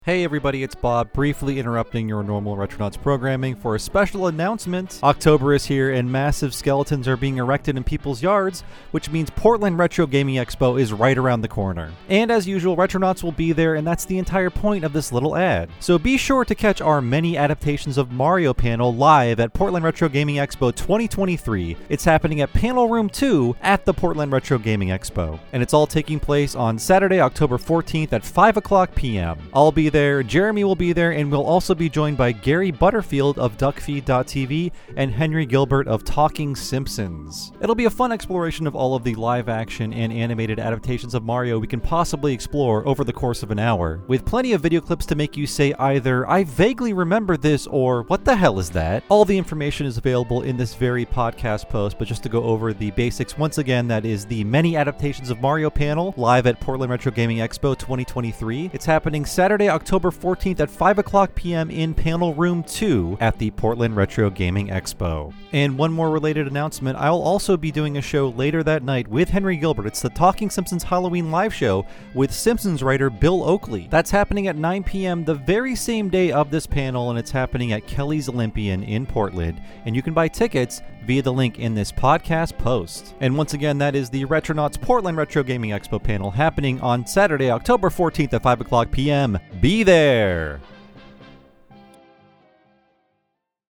Hey everybody, it's Bob, briefly interrupting your normal Retronauts programming for a special announcement. October is here and massive skeletons are being erected in people's yards, which means Portland Retro Gaming Expo is right around the corner. And as usual, Retronauts will be there, and that's the entire point of this little ad. So be sure to catch our many adaptations of Mario panel live at Portland Retro Gaming Expo 2023. It's happening at Panel Room 2 at the Portland Retro Gaming Expo. And it's all taking place on Saturday, October 14th at 5 o'clock p.m. I'll be there, Jeremy will be there, and we'll also be joined by Gary Butterfield of DuckFeed.tv and Henry Gilbert of Talking Simpsons. It'll be a fun exploration of all of the live action and animated adaptations of Mario we can possibly explore over the course of an hour, with plenty of video clips to make you say either, I vaguely remember this, or what the hell is that? All the information is available in this very podcast post, but just to go over the basics once again, that is the many adaptations of Mario panel live at Portland Retro Gaming Expo 2023. It's happening Saturday, October 14th at 5 o'clock p.m. in Panel Room 2 at the Portland Retro Gaming Expo. And one more related announcement, I'll also be doing a show later that night with Henry Gilbert. It's the Talking Simpsons Halloween live show with Simpsons writer Bill Oakley. That's happening at 9 p.m. the very same day of this panel, and it's happening at Kelly's Olympian in Portland. And you can buy tickets via the link in this podcast post. And once again, that is the Retronauts Portland Retro Gaming Expo panel happening on Saturday, October 14th at 5 o'clock p.m. Be there!